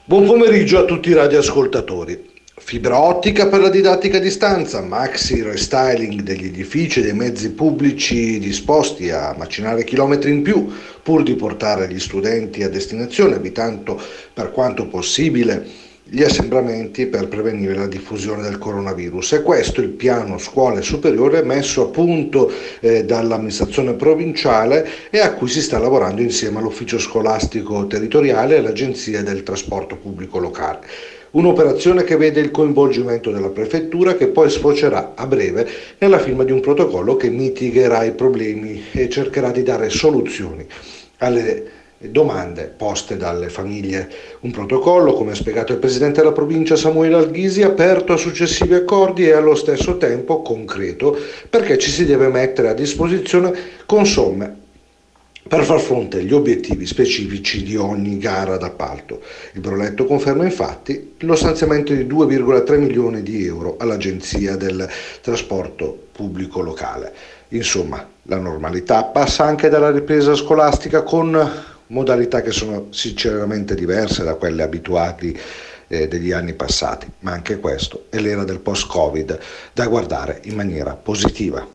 Buon pomeriggio a tutti i radioascoltatori. Fibra ottica per la didattica a distanza, maxi restyling degli edifici e dei mezzi pubblici disposti a macinare chilometri in più pur di portare gli studenti a destinazione, evitando per quanto possibile gli assembramenti per prevenire la diffusione del coronavirus. È questo il piano scuole superiore messo a punto dall'amministrazione provinciale e a cui si sta lavorando insieme all'ufficio scolastico territoriale e all'agenzia del trasporto pubblico locale. Un'operazione che vede il coinvolgimento della prefettura, che poi sfocerà a breve nella firma di un protocollo che mitigherà i problemi e cercherà di dare soluzioni alle domande poste dalle famiglie. Un protocollo, come ha spiegato il presidente della provincia Samuele Alghisi, aperto a successivi accordi e allo stesso tempo concreto, perché ci si deve mettere a disposizione con somme per far fronte agli obiettivi specifici di ogni gara d'appalto. Il progetto conferma infatti lo stanziamento di 2,3 milioni di euro all'Agenzia del Trasporto Pubblico Locale. Insomma, la normalità passa anche dalla ripresa scolastica con modalità che sono sinceramente diverse da quelle abituali degli anni passati, ma anche questo è l'era del post-Covid da guardare in maniera positiva.